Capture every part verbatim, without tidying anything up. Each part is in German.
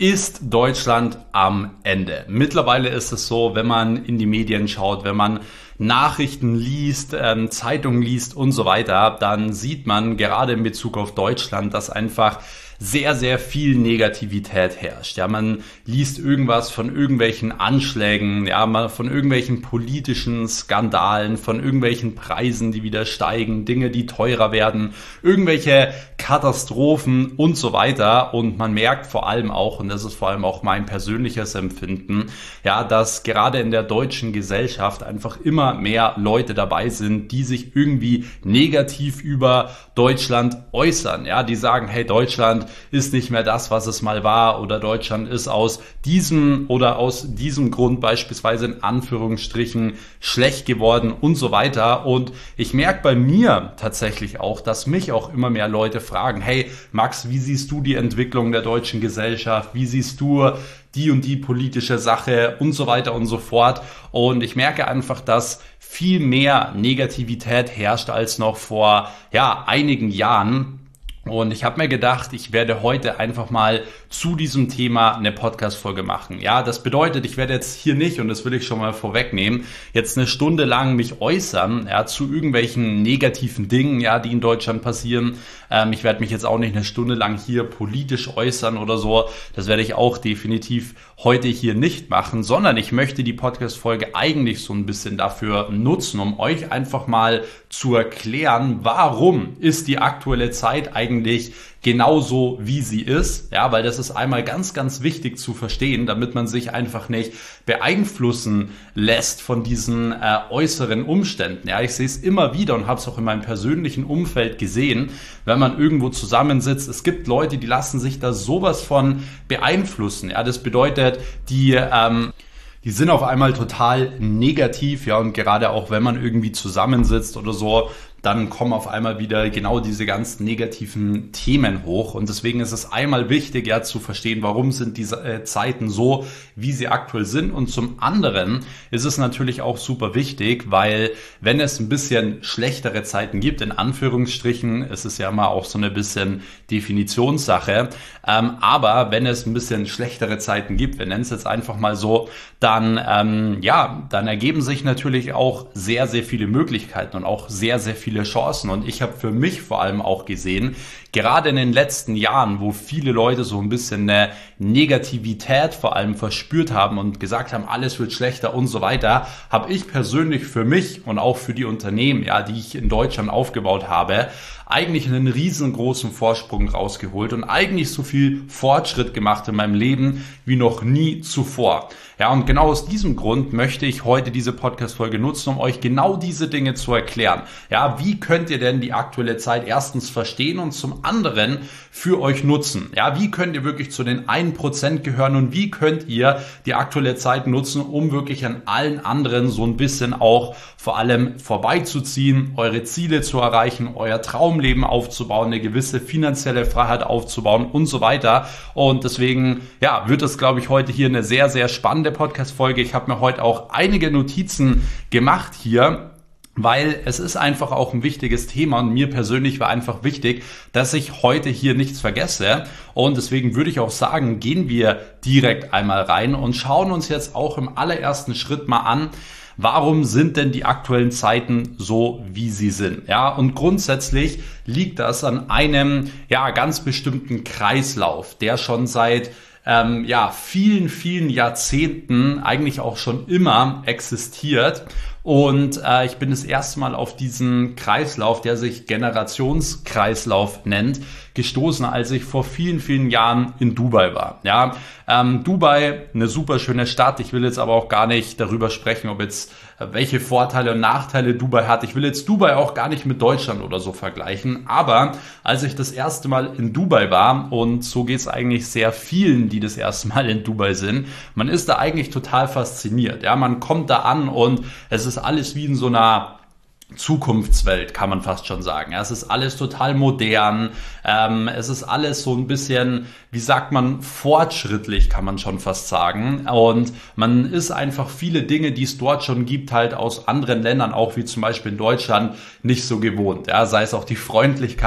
Ist Deutschland am Ende? Mittlerweile ist es so, wenn man in die Medien schaut, wenn man Nachrichten liest, ähm, Zeitungen liest und so weiter, dann sieht man gerade in Bezug auf Deutschland, dass einfach sehr, sehr viel Negativität herrscht. Ja, man liest irgendwas von irgendwelchen Anschlägen, ja, mal von irgendwelchen politischen Skandalen, von irgendwelchen Preisen, die wieder steigen, Dinge, die teurer werden, irgendwelche Katastrophen und so weiter. Und man merkt vor allem auch, und das ist vor allem auch mein persönliches Empfinden, ja, dass gerade in der deutschen Gesellschaft einfach immer mehr Leute dabei sind, die sich irgendwie negativ über Deutschland äußern. Ja, die sagen, hey, Deutschland ist nicht mehr das, was es mal war, oder Deutschland ist aus diesem oder aus diesem Grund beispielsweise in Anführungsstrichen schlecht geworden und so weiter. Und ich merke bei mir tatsächlich auch, dass mich auch immer mehr Leute fragen, hey Max, wie siehst du die Entwicklung der deutschen Gesellschaft? Wie siehst du die und die politische Sache und so weiter und so fort? Und ich merke einfach, dass viel mehr Negativität herrscht als noch vor ja, einigen Jahren. Und ich habe mir gedacht, ich werde heute einfach mal zu diesem Thema eine Podcast-Folge machen. Ja, das bedeutet, ich werde jetzt hier nicht, und das will ich schon mal vorwegnehmen, jetzt eine Stunde lang mich äußern, ja, zu irgendwelchen negativen Dingen, ja, die in Deutschland passieren. Ähm, ich werde mich jetzt auch nicht eine Stunde lang hier politisch äußern oder so. Das werde ich auch definitiv heute hier nicht machen, sondern ich möchte die Podcast-Folge eigentlich so ein bisschen dafür nutzen, um euch einfach mal zu erklären, warum ist die aktuelle Zeit eigentlich genauso, wie sie ist. Ja, weil das ist einmal ganz, ganz wichtig zu verstehen, damit man sich einfach nicht beeinflussen lässt von diesen äh, äußeren Umständen. Ja, ich sehe es immer wieder und habe es auch in meinem persönlichen Umfeld gesehen, wenn man irgendwo zusammensitzt. Es gibt Leute, die lassen sich da sowas von beeinflussen. Ja, das bedeutet, die ähm, Die sind auf einmal total negativ, ja, und gerade auch wenn man irgendwie zusammensitzt oder so, dann kommen auf einmal wieder genau diese ganzen negativen Themen hoch. Und deswegen ist es einmal wichtig, ja, zu verstehen, warum sind diese äh, Zeiten so, wie sie aktuell sind. Und zum anderen ist es natürlich auch super wichtig, weil wenn es ein bisschen schlechtere Zeiten gibt, in Anführungsstrichen, es ist ja immer auch so eine bisschen Definitionssache, ähm, aber wenn es ein bisschen schlechtere Zeiten gibt, wir nennen es jetzt einfach mal so, dann, ähm, ja, dann ergeben sich natürlich auch sehr, sehr viele Möglichkeiten und auch sehr, sehr viele Chancen. Und ich habe für mich vor allem auch gesehen, gerade in den letzten Jahren, wo viele Leute so ein bisschen eine Negativität vor allem verspürt haben und gesagt haben, alles wird schlechter und so weiter, habe ich persönlich für mich und auch für die Unternehmen, ja, die ich in Deutschland aufgebaut habe, eigentlich einen riesengroßen Vorsprung rausgeholt und eigentlich so viel Fortschritt gemacht in meinem Leben wie noch nie zuvor. Ja, und genau aus diesem Grund möchte ich heute diese Podcast-Folge nutzen, um euch genau diese Dinge zu erklären. Ja, wie könnt ihr denn die aktuelle Zeit erstens verstehen und zum anderen für euch nutzen? Ja, wie könnt ihr wirklich zu den ein Prozent gehören und wie könnt ihr die aktuelle Zeit nutzen, um wirklich an allen anderen so ein bisschen auch vor allem vorbeizuziehen, eure Ziele zu erreichen, euer Traumleben aufzubauen, eine gewisse finanzielle Freiheit aufzubauen und so weiter. Und deswegen, ja, wird es, glaube ich, heute hier eine sehr, sehr spannende Podcast-Folge. Ich habe mir heute auch einige Notizen gemacht hier, weil es ist einfach auch ein wichtiges Thema und mir persönlich war einfach wichtig, dass ich heute hier nichts vergesse. Und deswegen würde ich auch sagen, gehen wir direkt einmal rein und schauen uns jetzt auch im allerersten Schritt mal an, warum sind denn die aktuellen Zeiten so, wie sie sind? Ja, und grundsätzlich liegt das an einem, ja, ganz bestimmten Kreislauf, der schon seit ähm, ja, vielen, vielen Jahrzehnten eigentlich auch schon immer existiert. Und äh, ich bin das erste Mal auf diesen Kreislauf, der sich Generationskreislauf nennt, gestoßen, als ich vor vielen, vielen Jahren in Dubai war. Ja, ähm, Dubai, eine super schöne Stadt. Ich will jetzt aber auch gar nicht darüber sprechen, ob jetzt äh, welche Vorteile und Nachteile Dubai hat. Ich will jetzt Dubai auch gar nicht mit Deutschland oder so vergleichen. Aber als ich das erste Mal in Dubai war, und so geht es eigentlich sehr vielen, die das erste Mal in Dubai sind, man ist da eigentlich total fasziniert. Ja, man kommt da an und es ist alles wie in so einer Zukunftswelt, kann man fast schon sagen. Ja, es ist alles total modern, ähm, es ist alles so ein bisschen, wie sagt man, fortschrittlich, kann man schon fast sagen. Und man ist einfach viele Dinge, die es dort schon gibt, halt aus anderen Ländern, auch wie zum Beispiel in Deutschland, nicht so gewohnt. Ja, sei es auch die Freundlichkeit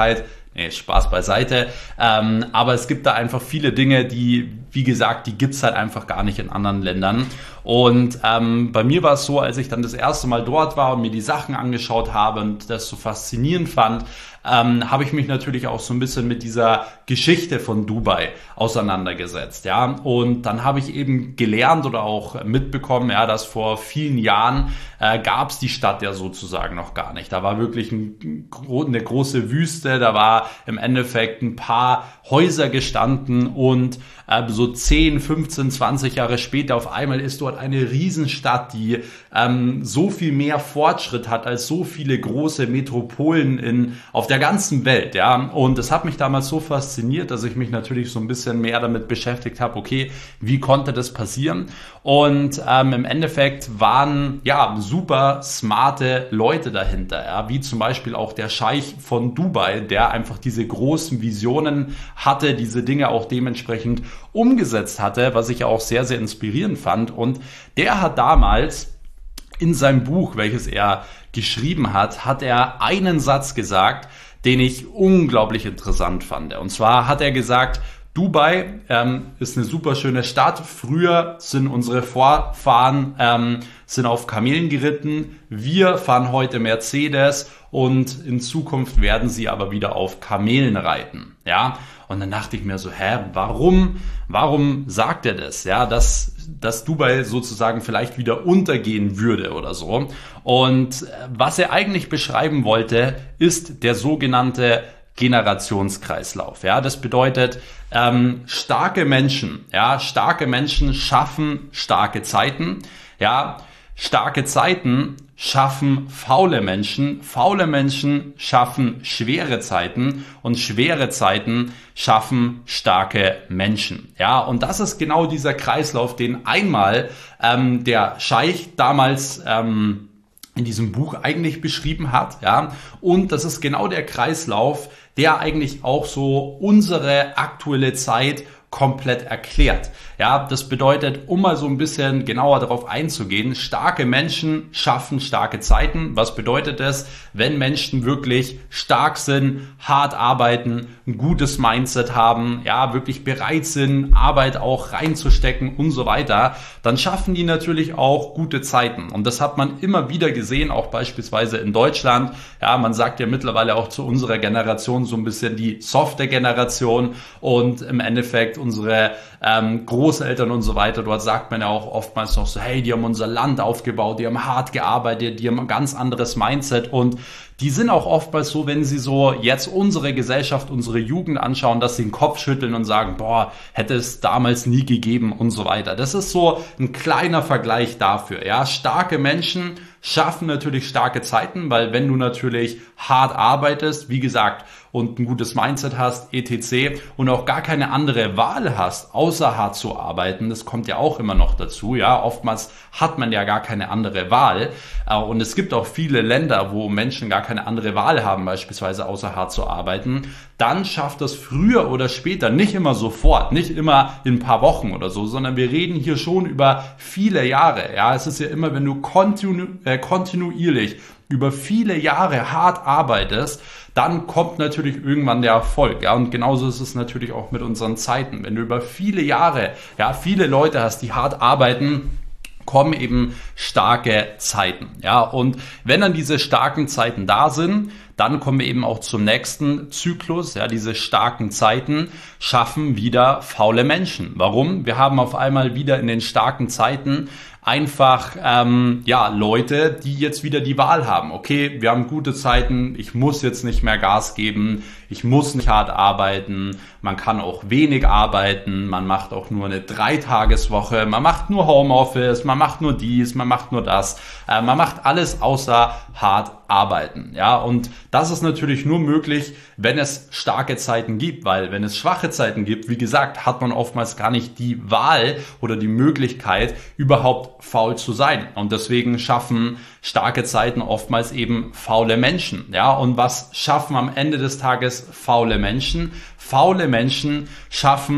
Nee, Spaß beiseite. Ähm, aber es gibt da einfach viele Dinge, die, wie gesagt, die gibt's halt einfach gar nicht in anderen Ländern. Und ähm, bei mir war es so, als ich dann das erste Mal dort war und mir die Sachen angeschaut habe und das so faszinierend fand, ähm, habe ich mich natürlich auch so ein bisschen mit dieser Geschichte von Dubai auseinandergesetzt. Ja, und dann habe ich eben gelernt oder auch mitbekommen, ja, dass vor vielen Jahren äh, gab es die Stadt ja sozusagen noch gar nicht. Da war wirklich ein, eine große Wüste, da war im Endeffekt ein paar Häuser gestanden und äh, so zehn, fünfzehn, zwanzig Jahre später auf einmal ist dort eine Riesenstadt, die ähm, so viel mehr Fortschritt hat als so viele große Metropolen in, auf der ganzen Welt. Ja, und das hat mich damals so fasziniert, dass ich mich natürlich so ein bisschen mehr damit beschäftigt habe, okay, wie konnte das passieren? Und ähm, im Endeffekt waren ja super smarte Leute dahinter, ja, wie zum Beispiel auch der Scheich von Dubai, der einfach diese großen Visionen hatte, diese Dinge auch dementsprechend umgesetzt hatte, was ich auch sehr, sehr inspirierend fand. Und der hat damals in seinem Buch, welches er geschrieben hat, hat er einen Satz gesagt, den ich unglaublich interessant fand. Und zwar hat er gesagt, Dubai ähm, ist eine super schöne Stadt. Früher sind unsere Vorfahren ähm, sind auf Kamelen geritten. Wir fahren heute Mercedes und in Zukunft werden sie aber wieder auf Kamelen reiten. Ja, und dann dachte ich mir so, hä, warum, warum sagt er das? Ja, dass, dass Dubai sozusagen vielleicht wieder untergehen würde oder so. Und was er eigentlich beschreiben wollte, ist der sogenannte Generationskreislauf. Ja, das bedeutet, ähm, starke Menschen, ja, starke Menschen schaffen starke Zeiten. Ja, starke Zeiten schaffen faule Menschen, faule Menschen schaffen schwere Zeiten und schwere Zeiten schaffen starke Menschen. Ja, und das ist genau dieser Kreislauf, den einmal ähm, der Scheich damals ähm, in diesem Buch eigentlich beschrieben hat. Ja, und das ist genau der Kreislauf, der eigentlich auch so unsere aktuelle Zeit komplett erklärt. Ja, das bedeutet, um mal so ein bisschen genauer darauf einzugehen, starke Menschen schaffen starke Zeiten. Was bedeutet das? Wenn Menschen wirklich stark sind, hart arbeiten, ein gutes Mindset haben, ja, wirklich bereit sind, Arbeit auch reinzustecken und so weiter, dann schaffen die natürlich auch gute Zeiten. Und das hat man immer wieder gesehen, auch beispielsweise in Deutschland. Ja, man sagt ja mittlerweile auch zu unserer Generation so ein bisschen die softe Generation und im Endeffekt unsere ähm, Großeltern und so weiter, dort sagt man ja auch oftmals noch so, hey, die haben unser Land aufgebaut, die haben hart gearbeitet, die haben ein ganz anderes Mindset und die sind auch oftmals so, wenn sie so jetzt unsere Gesellschaft, unsere Jugend anschauen, dass sie den Kopf schütteln und sagen, boah, hätte es damals nie gegeben und so weiter. Das ist so ein kleiner Vergleich dafür. Ja, starke Menschen schaffen natürlich starke Zeiten, weil wenn du natürlich hart arbeitest, wie gesagt, und ein gutes Mindset hast, et cetera und auch gar keine andere Wahl hast, außer hart zu arbeiten, das kommt ja auch immer noch dazu, ja, oftmals hat man ja gar keine andere Wahl und es gibt auch viele Länder, wo Menschen gar keine andere Wahl haben, beispielsweise außer hart zu arbeiten, dann schafft das früher oder später, nicht immer sofort, nicht immer in ein paar Wochen oder so, sondern wir reden hier schon über viele Jahre, ja, es ist ja immer, wenn du kontinu äh, kontinuierlich über viele Jahre hart arbeitest, dann kommt natürlich irgendwann der Erfolg. Ja, und genauso ist es natürlich auch mit unseren Zeiten. Wenn du über viele Jahre, ja, viele Leute hast, die hart arbeiten, kommen eben starke Zeiten. Ja, und wenn dann diese starken Zeiten da sind, dann kommen wir eben auch zum nächsten Zyklus. Ja, diese starken Zeiten schaffen wieder faule Menschen. Warum? Wir haben auf einmal wieder in den starken Zeiten einfach ähm, ja Leute, die jetzt wieder die Wahl haben. Okay, wir haben gute Zeiten, ich muss jetzt nicht mehr Gas geben, ich muss nicht hart arbeiten, man kann auch wenig arbeiten, man macht auch nur eine Dreitageswoche, man macht nur Homeoffice, man macht nur dies, man macht nur das, äh, man macht alles außer hart arbeiten. Ja, und das ist natürlich nur möglich, wenn es starke Zeiten gibt, weil wenn es schwache Zeiten gibt, wie gesagt, hat man oftmals gar nicht die Wahl oder die Möglichkeit, überhaupt faul zu sein. Und deswegen schaffen starke Zeiten oftmals eben faule Menschen. Ja, und was schaffen am Ende des Tages faule Menschen? Faule Menschen schaffen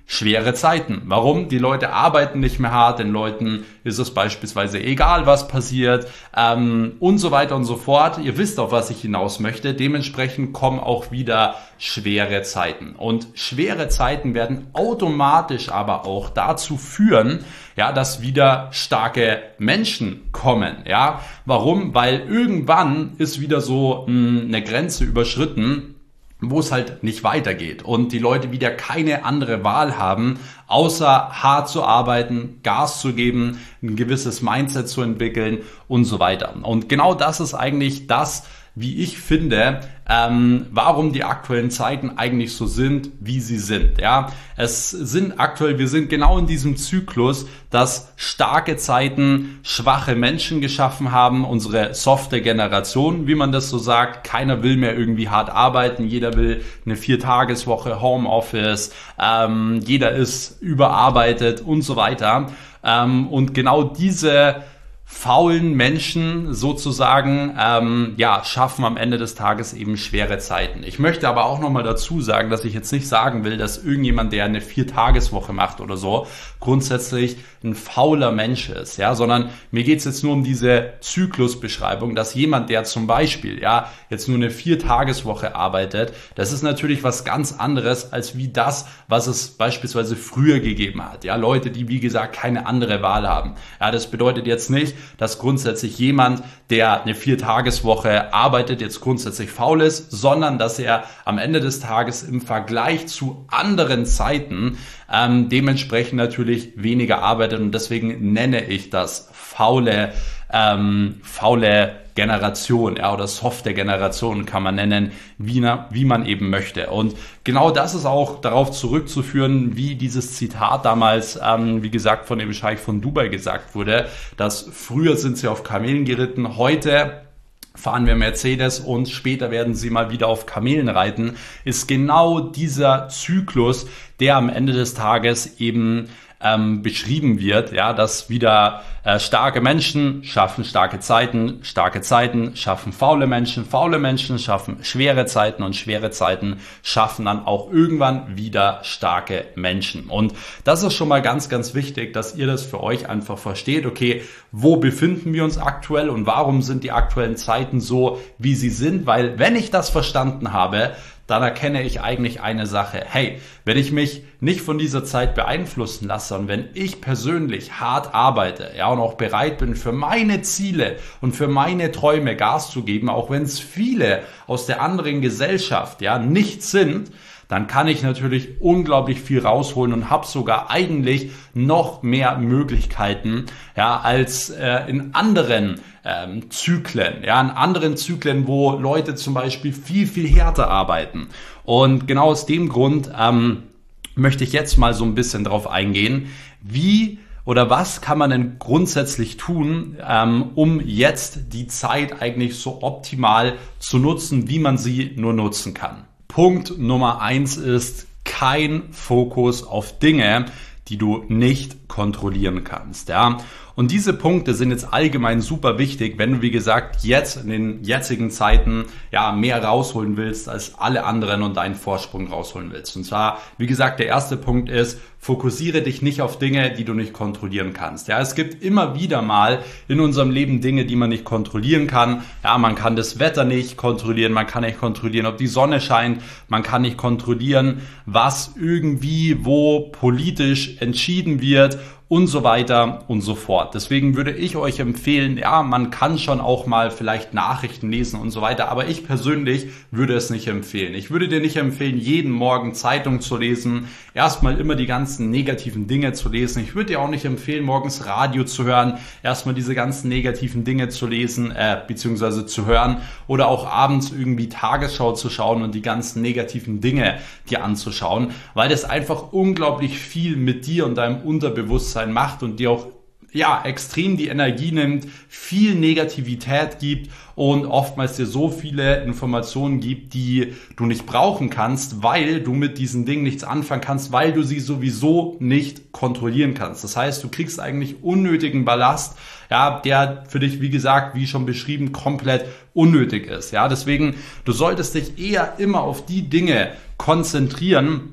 schwere Zeiten. Warum? Die Leute arbeiten nicht mehr hart, den Leuten ist es beispielsweise egal, was passiert ähm, und so weiter und so fort. Ihr wisst, auf was ich hinaus möchte. Dementsprechend kommen auch wieder schwere Zeiten. Und schwere Zeiten werden automatisch aber auch dazu führen, ja, dass wieder starke Menschen kommen. Ja, warum? Weil irgendwann ist wieder so mh, eine Grenze überschritten, wo es halt nicht weitergeht und die Leute wieder keine andere Wahl haben, außer hart zu arbeiten, Gas zu geben, ein gewisses Mindset zu entwickeln und so weiter. Und genau das ist eigentlich das, wie ich finde, ähm, warum die aktuellen Zeiten eigentlich so sind, wie sie sind. Ja, es sind aktuell, wir sind genau in diesem Zyklus, dass starke Zeiten schwache Menschen geschaffen haben, unsere softe Generation, wie man das so sagt. Keiner will mehr irgendwie hart arbeiten, jeder will eine Viertageswoche, Homeoffice, ähm, jeder ist überarbeitet und so weiter. Ähm, und genau diese faulen Menschen sozusagen, ähm, ja, schaffen am Ende des Tages eben schwere Zeiten. Ich möchte aber auch nochmal dazu sagen, dass ich jetzt nicht sagen will, dass irgendjemand, der eine Viertageswoche macht oder so, grundsätzlich ein fauler Mensch ist, ja, sondern mir geht's jetzt nur um diese Zyklusbeschreibung, dass jemand, der zum Beispiel, ja, jetzt nur eine Viertageswoche arbeitet, das ist natürlich was ganz anderes als wie das, was es beispielsweise früher gegeben hat, ja, Leute, die wie gesagt keine andere Wahl haben. Ja, das bedeutet jetzt nicht, dass grundsätzlich jemand, der eine Viertageswoche arbeitet, jetzt grundsätzlich faul ist, sondern dass er am Ende des Tages im Vergleich zu anderen Zeiten ähm, dementsprechend natürlich weniger arbeitet und deswegen nenne ich das faule, ähm, faule Generation, ja, oder softe Generation kann man nennen, wie, na, wie man eben möchte. Und genau das ist auch darauf zurückzuführen, wie dieses Zitat damals, ähm, wie gesagt, von dem Scheich von Dubai gesagt wurde, dass früher sind sie auf Kamelen geritten, heute fahren wir Mercedes und später werden sie mal wieder auf Kamelen reiten, ist genau dieser Zyklus, der am Ende des Tages eben ähm, beschrieben wird, ja, dass wieder äh, starke Menschen schaffen starke Zeiten, starke Zeiten schaffen faule Menschen, faule Menschen schaffen schwere Zeiten und schwere Zeiten schaffen dann auch irgendwann wieder starke Menschen. Und das ist schon mal ganz, ganz wichtig, dass ihr das für euch einfach versteht. Okay, wo befinden wir uns aktuell und warum sind die aktuellen Zeiten so, wie sie sind? Weil wenn ich das verstanden habe, dann erkenne ich eigentlich eine Sache. Hey, wenn ich mich nicht von dieser Zeit beeinflussen lasse und wenn ich persönlich hart arbeite, ja, und auch bereit bin, für meine Ziele und für meine Träume Gas zu geben, auch wenn es viele aus der anderen Gesellschaft, ja, nicht sind, dann kann ich natürlich unglaublich viel rausholen und habe sogar eigentlich noch mehr Möglichkeiten, ja, als äh, in anderen ähm, Zyklen, ja, in anderen Zyklen, wo Leute zum Beispiel viel, viel härter arbeiten. Und genau aus dem Grund ähm, möchte ich jetzt mal so ein bisschen drauf eingehen, wie oder was kann man denn grundsätzlich tun, ähm, um jetzt die Zeit eigentlich so optimal zu nutzen, wie man sie nur nutzen kann. Punkt Nummer eins ist kein Fokus auf Dinge, die du nicht kontrollieren kannst, ja. Und diese Punkte sind jetzt allgemein super wichtig, wenn du, wie gesagt, jetzt in den jetzigen Zeiten ja mehr rausholen willst als alle anderen und deinen Vorsprung rausholen willst. Und zwar, wie gesagt, der erste Punkt ist, fokussiere dich nicht auf Dinge, die du nicht kontrollieren kannst. Ja, es gibt immer wieder mal in unserem Leben Dinge, die man nicht kontrollieren kann. Ja, man kann das Wetter nicht kontrollieren, man kann nicht kontrollieren, ob die Sonne scheint, man kann nicht kontrollieren, was irgendwie wo politisch entschieden wird und so weiter und so fort. Deswegen würde ich euch empfehlen, ja, man kann schon auch mal vielleicht Nachrichten lesen und so weiter, aber ich persönlich würde es nicht empfehlen. Ich würde dir nicht empfehlen, jeden Morgen Zeitung zu lesen, erstmal immer die ganzen negativen Dinge zu lesen. Ich würde dir auch nicht empfehlen, morgens Radio zu hören, erstmal diese ganzen negativen Dinge zu lesen, äh, beziehungsweise zu hören oder auch abends irgendwie Tagesschau zu schauen und die ganzen negativen Dinge dir anzuschauen, weil das einfach unglaublich viel mit dir und deinem Unterbewusstsein macht und dir auch ja extrem die Energie nimmt, viel Negativität gibt und oftmals dir so viele Informationen gibt, die du nicht brauchen kannst, weil du mit diesen Dingen nichts anfangen kannst, weil du sie sowieso nicht kontrollieren kannst. Das heißt, du kriegst eigentlich unnötigen Ballast, ja, der für dich, wie gesagt, wie schon beschrieben, komplett unnötig ist. Ja, deswegen, du solltest dich eher immer auf die Dinge konzentrieren,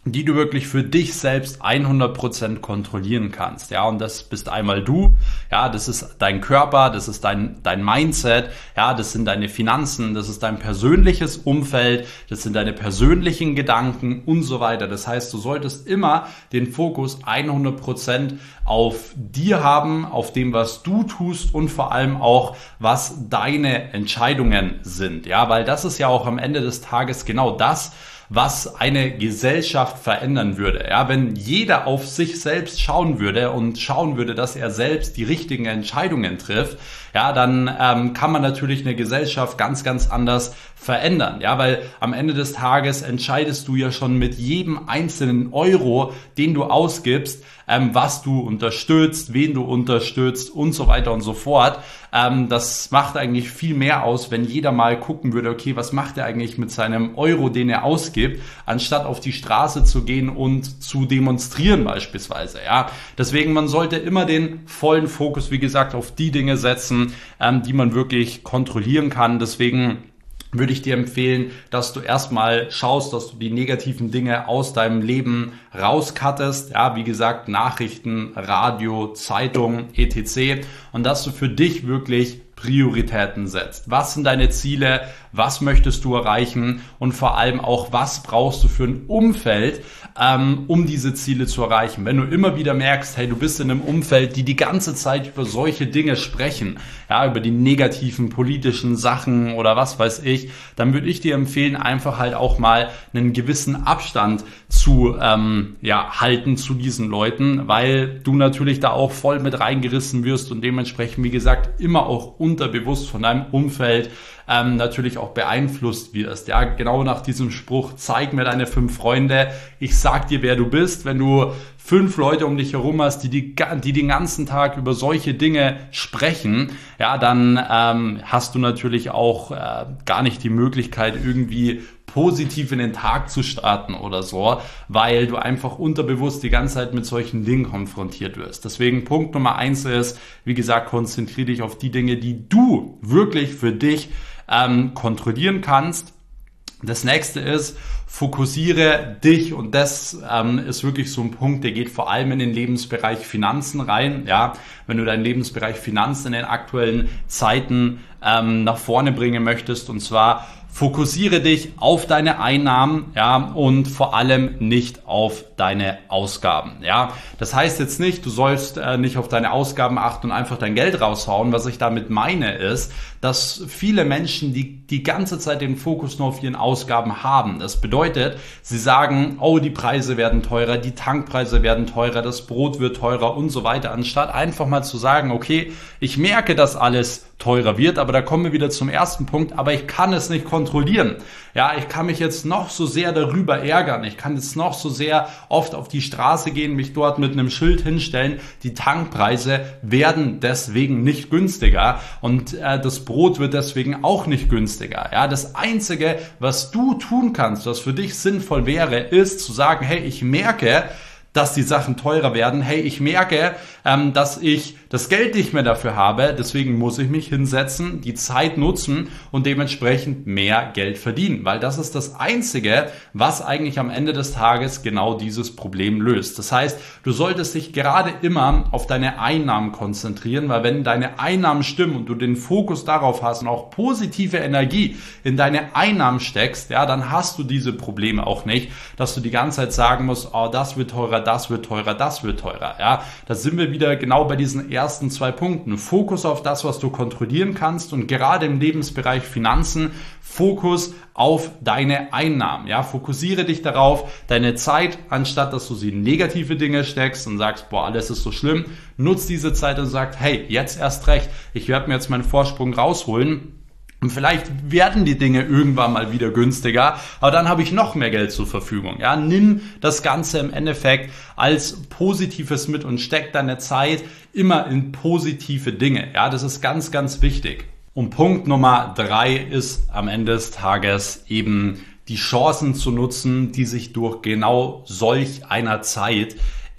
die du wirklich für dich selbst hundert Prozent kontrollieren kannst. Ja, und das bist einmal du, ja, das ist dein Körper, das ist dein, dein Mindset, ja, das sind deine Finanzen, das ist dein persönliches Umfeld, das sind deine persönlichen Gedanken und so weiter. Das heißt, du solltest immer den Fokus hundert Prozent auf dir haben, auf dem, was du tust und vor allem auch, was deine Entscheidungen sind. Ja, weil das ist ja auch am Ende des Tages genau das, was eine Gesellschaft verändern würde. Ja, wenn jeder auf sich selbst schauen würde und schauen würde, dass er selbst die richtigen Entscheidungen trifft, ja, dann ähm, kann man natürlich eine Gesellschaft ganz, ganz anders verändern. Ja, weil am Ende des Tages entscheidest du ja schon mit jedem einzelnen Euro, den du ausgibst, ähm, was du unterstützt, wen du unterstützt und so weiter und so fort. Ähm, das macht eigentlich viel mehr aus, wenn jeder mal gucken würde, okay, was macht er eigentlich mit seinem Euro, den er ausgibt, anstatt auf die Straße zu gehen und zu demonstrieren beispielsweise. Ja, deswegen, man sollte immer den vollen Fokus, wie gesagt, auf die Dinge setzen, ähm, die man wirklich kontrollieren kann. Deswegen würde ich dir empfehlen, dass du erstmal schaust, dass du die negativen Dinge aus deinem Leben rauscuttest. Ja, wie gesagt, Nachrichten, Radio, Zeitung, et cetera. Und dass du für dich wirklich Prioritäten setzt. Was sind deine Ziele? Was möchtest du erreichen? Und vor allem auch, was brauchst du für ein Umfeld, ähm, um diese Ziele zu erreichen? Wenn du immer wieder merkst, hey, du bist in einem Umfeld, die die ganze Zeit über solche Dinge sprechen, ja, über die negativen politischen Sachen oder was weiß ich, dann würde ich dir empfehlen, einfach halt auch mal einen gewissen Abstand zu ähm, ja, halten zu diesen Leuten, weil du natürlich da auch voll mit reingerissen wirst und dementsprechend, wie gesagt, immer auch unterbewusst von deinem Umfeld ähm, natürlich auch beeinflusst wirst. Ja, genau nach diesem Spruch, zeig mir deine fünf Freunde, ich sag dir, wer du bist. Wenn du fünf Leute um dich herum hast, die, die, die den ganzen Tag über solche Dinge sprechen, ja, dann ähm, hast du natürlich auch äh, gar nicht die Möglichkeit, irgendwie positiv in den Tag zu starten oder so, weil du einfach unterbewusst die ganze Zeit mit solchen Dingen konfrontiert wirst. Deswegen Punkt Nummer eins ist, wie gesagt, konzentriere dich auf die Dinge, die du wirklich für dich ähm, kontrollieren kannst. Das nächste ist, fokussiere dich, und das ähm, ist wirklich so ein Punkt, der geht vor allem in den Lebensbereich Finanzen rein. Ja, wenn du deinen Lebensbereich Finanzen in den aktuellen Zeiten ähm, nach vorne bringen möchtest, und zwar fokussiere dich auf deine Einnahmen, ja, und vor allem nicht auf deine Ausgaben, ja. Das heißt jetzt nicht, du sollst äh, nicht auf deine Ausgaben achten und einfach dein Geld raushauen. Was ich damit meine ist, dass viele Menschen die die ganze Zeit den Fokus nur auf ihren Ausgaben haben. Das bedeutet, sie sagen, oh, die Preise werden teurer, die Tankpreise werden teurer, das Brot wird teurer und so weiter, anstatt einfach mal zu sagen, okay, ich merke, dass alles teurer wird, aber da kommen wir wieder zum ersten Punkt, aber ich kann es nicht kontrollieren. Ja, ich kann mich jetzt noch so sehr darüber ärgern, ich kann jetzt noch so sehr oft auf die Straße gehen, mich dort mit einem Schild hinstellen, die Tankpreise werden deswegen nicht günstiger und äh, das Brot wird deswegen auch nicht günstiger. Ja, das Einzige, was du tun kannst, was für dich sinnvoll wäre, ist zu sagen, hey, ich merke, dass die Sachen teurer werden. Hey, ich merke, ähm, dass ich das Geld nicht mehr dafür habe, deswegen muss ich mich hinsetzen, die Zeit nutzen und dementsprechend mehr Geld verdienen, weil das ist das Einzige, was eigentlich am Ende des Tages genau dieses Problem löst. Das heißt, du solltest dich gerade immer auf deine Einnahmen konzentrieren, weil wenn deine Einnahmen stimmen und du den Fokus darauf hast und auch positive Energie in deine Einnahmen steckst, ja, dann hast du diese Probleme auch nicht, dass du die ganze Zeit sagen musst, oh, das wird teurer, das wird teurer, das wird teurer. Ja, da sind wir wieder genau bei diesen ersten zwei Punkten. Fokus auf das, was du kontrollieren kannst, und gerade im Lebensbereich Finanzen Fokus auf deine Einnahmen. Ja, fokussiere dich darauf, deine Zeit, anstatt dass du sie in negative Dinge steckst und sagst, boah, alles ist so schlimm, nutz diese Zeit und sag, hey, jetzt erst recht, ich werde mir jetzt meinen Vorsprung rausholen. Und vielleicht werden die Dinge irgendwann mal wieder günstiger, aber dann habe ich noch mehr Geld zur Verfügung. Ja, nimm das Ganze im Endeffekt als Positives mit und steck deine Zeit immer in positive Dinge. Ja, das ist ganz, ganz wichtig. Und Punkt Nummer drei ist am Ende des Tages eben die Chancen zu nutzen, die sich durch genau solch einer Zeit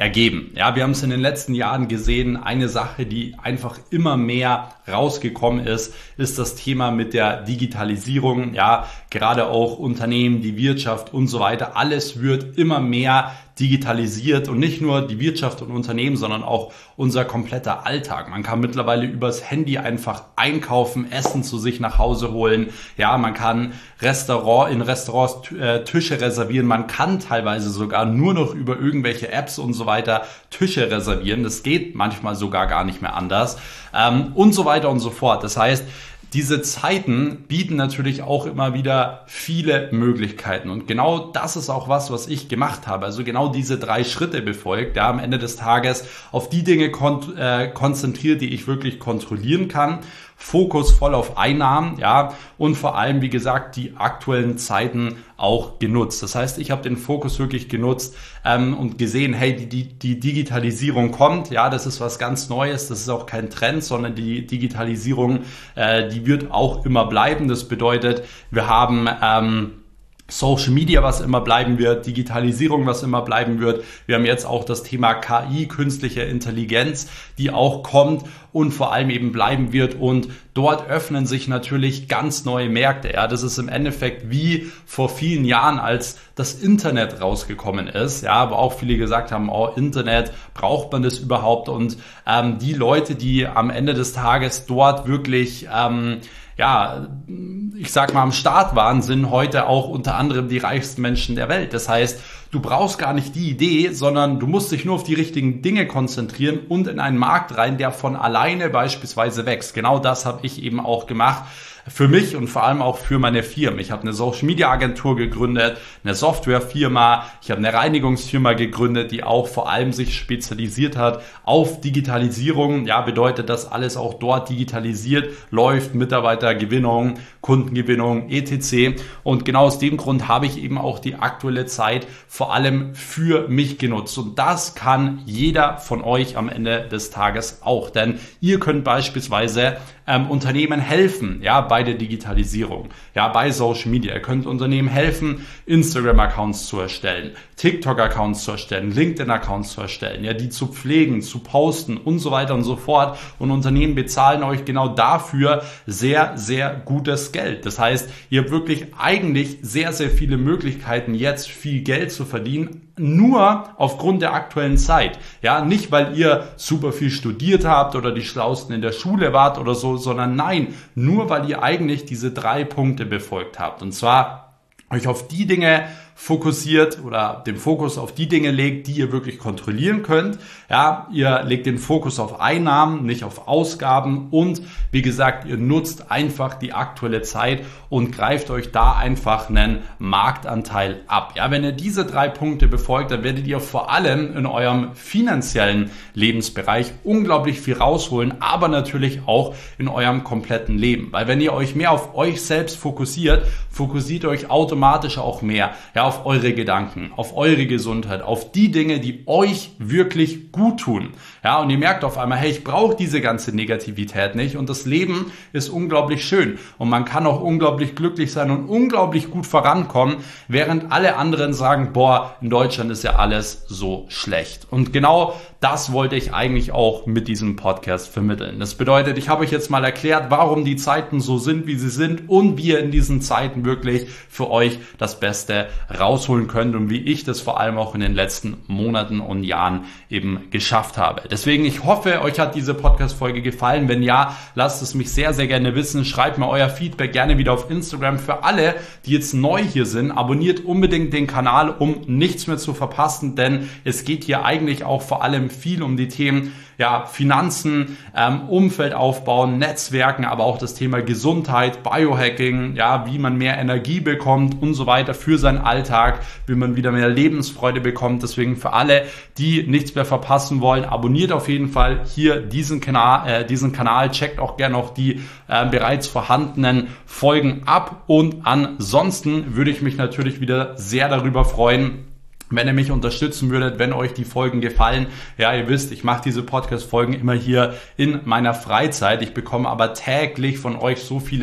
ergeben. Ja, wir haben es in den letzten Jahren gesehen, eine Sache, die einfach immer mehr rausgekommen ist, ist das Thema mit der Digitalisierung. Ja, gerade auch Unternehmen, die Wirtschaft und so weiter. Alles wird immer mehr digitalisiert und nicht nur die Wirtschaft und Unternehmen, sondern auch unser kompletter Alltag. Man kann mittlerweile übers Handy einfach einkaufen, Essen zu sich nach Hause holen. Ja, man kann Restaurant, in Restaurants äh, Tische reservieren. Man kann teilweise sogar nur noch über irgendwelche Apps und so weiter Tische reservieren. Das geht manchmal sogar gar nicht mehr anders ähm, und so weiter und so fort. Das heißt, diese Zeiten bieten natürlich auch immer wieder viele Möglichkeiten und genau das ist auch was, was ich gemacht habe. Also genau diese drei Schritte befolgt, ja, am Ende des Tages auf die Dinge kon- äh, konzentriert, die ich wirklich kontrollieren kann. Fokus voll auf Einnahmen, ja, und vor allem, wie gesagt, die aktuellen Zeiten auch genutzt. Das heißt, ich habe den Fokus wirklich genutzt ähm, und gesehen, hey, die, die, die Digitalisierung kommt, ja, das ist was ganz Neues, das ist auch kein Trend, sondern die Digitalisierung, äh, die wird auch immer bleiben. Das bedeutet, wir haben ähm, Social Media, was immer bleiben wird, Digitalisierung, was immer bleiben wird. Wir haben jetzt auch das Thema K I, künstliche Intelligenz, die auch kommt und vor allem eben bleiben wird. Und dort öffnen sich natürlich ganz neue Märkte. Ja, das ist im Endeffekt wie vor vielen Jahren, als das Internet rausgekommen ist. Ja, aber auch viele gesagt haben, oh, Internet, braucht man das überhaupt? Und ähm, die Leute, die am Ende des Tages dort wirklich ähm, ja, ich sag mal, am Start waren, sind heute auch unter anderem die reichsten Menschen der Welt. Das heißt, du brauchst gar nicht die Idee, sondern du musst dich nur auf die richtigen Dinge konzentrieren und in einen Markt rein, der von alleine beispielsweise wächst. Genau das habe ich eben auch gemacht. Für mich und vor allem auch für meine Firmen. Ich habe eine Social Media Agentur gegründet, eine Softwarefirma, ich habe eine Reinigungsfirma gegründet, die auch vor allem sich spezialisiert hat auf Digitalisierung. Ja, bedeutet, dass alles auch dort digitalisiert läuft, Mitarbeitergewinnung, Kundengewinnung, et cetera. Und genau aus dem Grund habe ich eben auch die aktuelle Zeit vor allem für mich genutzt. Und das kann jeder von euch am Ende des Tages auch. Denn ihr könnt beispielsweise ähm, Unternehmen helfen, ja, bei der Digitalisierung, ja, bei Social Media. Ihr könnt Unternehmen helfen, Instagram-Accounts zu erstellen, TikTok-Accounts zu erstellen, LinkedIn-Accounts zu erstellen, ja, die zu pflegen, zu posten und so weiter und so fort. Und Unternehmen bezahlen euch genau dafür sehr, sehr gutes Geld. Das heißt, ihr habt wirklich eigentlich sehr, sehr viele Möglichkeiten, jetzt viel Geld zu verdienen, nur aufgrund der aktuellen Zeit. Ja, nicht weil ihr super viel studiert habt oder die Schlausten in der Schule wart oder so, sondern nein, nur weil ihr eigentlich diese drei Punkte befolgt habt. Und zwar euch auf die Dinge fokussiert oder den Fokus auf die Dinge legt, die ihr wirklich kontrollieren könnt. Ja, ihr legt den Fokus auf Einnahmen, nicht auf Ausgaben und wie gesagt, ihr nutzt einfach die aktuelle Zeit und greift euch da einfach einen Marktanteil ab. Ja, wenn ihr diese drei Punkte befolgt, dann werdet ihr vor allem in eurem finanziellen Lebensbereich unglaublich viel rausholen, aber natürlich auch in eurem kompletten Leben. Weil wenn ihr euch mehr auf euch selbst fokussiert, fokussiert euch automatisch auch mehr, ja, auf eure Gedanken, auf eure Gesundheit, auf die Dinge, die euch wirklich gut tun. Ja, und ihr merkt auf einmal, hey, ich brauche diese ganze Negativität nicht und das Leben ist unglaublich schön und man kann auch unglaublich glücklich sein und unglaublich gut vorankommen, während alle anderen sagen, boah, in Deutschland ist ja alles so schlecht. Und genau das wollte ich eigentlich auch mit diesem Podcast vermitteln. Das bedeutet, ich habe euch jetzt mal erklärt, warum die Zeiten so sind, wie sie sind und wie ihr in diesen Zeiten wirklich für euch das Beste rausholen könnt und wie ich das vor allem auch in den letzten Monaten und Jahren eben geschafft habe. Deswegen, ich hoffe, euch hat diese Podcast-Folge gefallen. Wenn ja, lasst es mich sehr, sehr gerne wissen. Schreibt mir euer Feedback gerne wieder auf Instagram. Für alle, die jetzt neu hier sind, abonniert unbedingt den Kanal, um nichts mehr zu verpassen, denn es geht hier eigentlich auch vor allem viel um die Themen, ja, Finanzen, ähm, Umfeld aufbauen, Netzwerken, aber auch das Thema Gesundheit, Biohacking, ja, wie man mehr Energie bekommt und so weiter für seinen Alltag, wie man wieder mehr Lebensfreude bekommt. Deswegen für alle, die nichts mehr verpassen wollen, abonniert auf jeden Fall hier diesen Kanal, äh, diesen Kanal, checkt auch gerne noch die äh, bereits vorhandenen Folgen ab und ansonsten würde ich mich natürlich wieder sehr darüber freuen, wenn ihr mich unterstützen würdet, wenn euch die Folgen gefallen. Ja, ihr wisst, ich mache diese Podcast-Folgen immer hier in meiner Freizeit. Ich bekomme aber täglich von euch so viele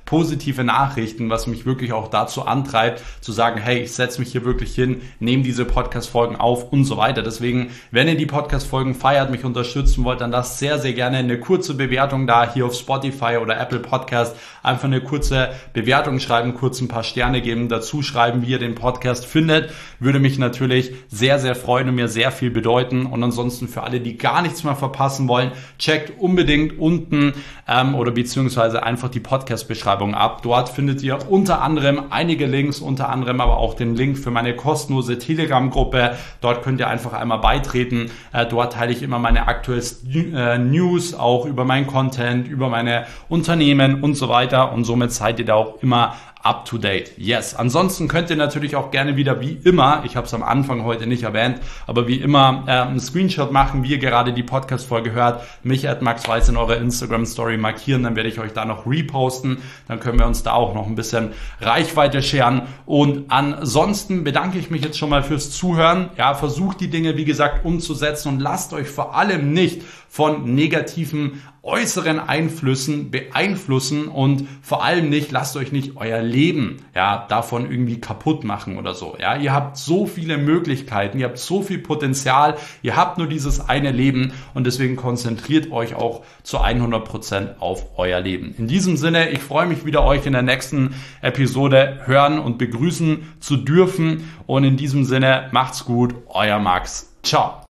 positive Nachrichten, was mich wirklich auch dazu antreibt, zu sagen, hey, ich setze mich hier wirklich hin, nehme diese Podcast-Folgen auf und so weiter. Deswegen, wenn ihr die Podcast-Folgen feiert, mich unterstützen wollt, dann lasst sehr, sehr gerne eine kurze Bewertung da, hier auf Spotify oder Apple Podcast. Einfach eine kurze Bewertung schreiben, kurz ein paar Sterne geben, dazu schreiben, wie ihr den Podcast findet. Würde mich natürlich sehr, sehr freuen und mir sehr viel bedeuten. Und ansonsten für alle, die gar nichts mehr verpassen wollen, checkt unbedingt unten ähm, oder beziehungsweise einfach die Podcast-Beschreibung ab. Dort findet ihr unter anderem einige Links, unter anderem aber auch den Link für meine kostenlose Telegram-Gruppe. Dort könnt ihr einfach einmal beitreten. Äh, dort teile ich immer meine aktuellsten äh, News, auch über meinen Content, über meine Unternehmen und so weiter. Und somit seid ihr da auch immer up to date. Yes. Ansonsten könnt ihr natürlich auch gerne wieder wie immer, ich habe es am Anfang heute nicht erwähnt, aber wie immer äh, einen Screenshot machen, wie ihr gerade die Podcast-Folge hört, mich at Max Weiß in eurer Instagram-Story markieren, dann werde ich euch da noch reposten, dann können wir uns da auch noch ein bisschen Reichweite scheren. Und ansonsten bedanke ich mich jetzt schon mal fürs Zuhören. Ja, versucht die Dinge, wie gesagt, umzusetzen und lasst euch vor allem nicht von negativen äußeren Einflüssen beeinflussen und vor allem nicht, lasst euch nicht euer Leben ja davon irgendwie kaputt machen oder so. Ja, ihr habt so viele Möglichkeiten, ihr habt so viel Potenzial, ihr habt nur dieses eine Leben und deswegen konzentriert euch auch zu hundert Prozent auf euer Leben. In diesem Sinne, ich freue mich wieder, euch in der nächsten Episode hören und begrüßen zu dürfen und in diesem Sinne, macht's gut, euer Max. Ciao.